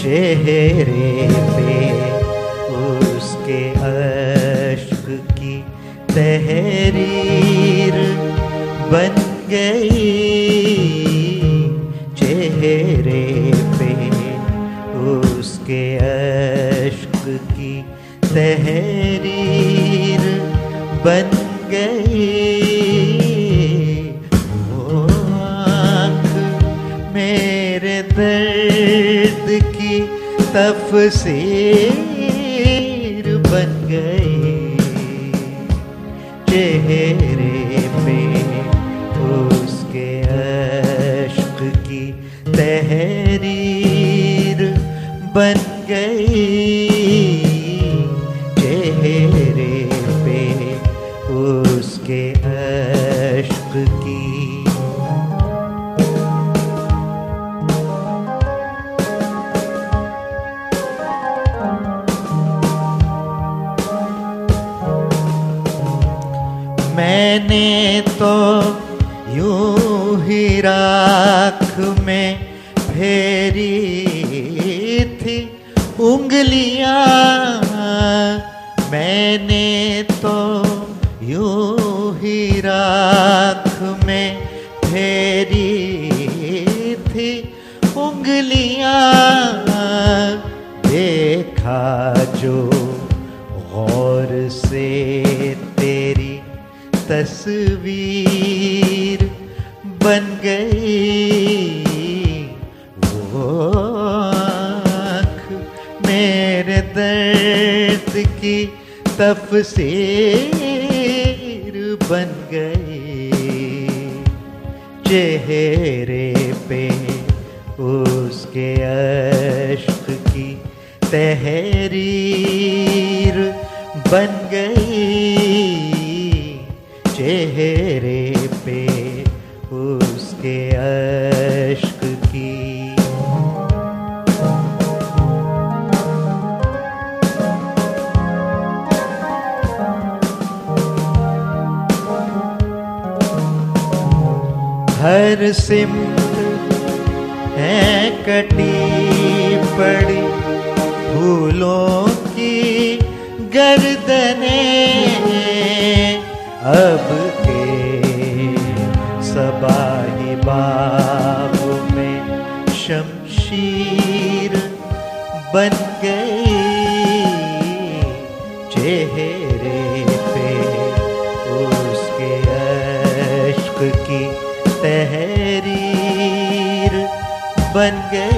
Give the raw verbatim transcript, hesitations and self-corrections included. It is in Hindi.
चेहरे पे उसके अश्क की तहरीर बन गई। चेहरे पे उसके अश्क की तहरीर बन गई। वो आँख मेरे दर्द की तफसीर बन गई। चेहरे पे उसके अश्क की तहरीर बन गई। चेहरे पे उसके अश्क की मैंने तो यूं ही राख में फेरी थी उंगलियां। मैंने तो यूं ही राख में फेरी थी उंगलियां। देखा जो गौर से तेरी तस्वीर बन गई। वो आँख मेरे दर्द की तफसीर बन गई। चेहरे पे उसके अश्क की तहरीर बन गई। चेहरे पे उसके अश्क की हर सिमत है कटी पड़ी फूलों की गर्दनें। अब के सबाही बाग में शमशीर बन गई। चेहरे पे उसके अश्क की तहरीर बन गई।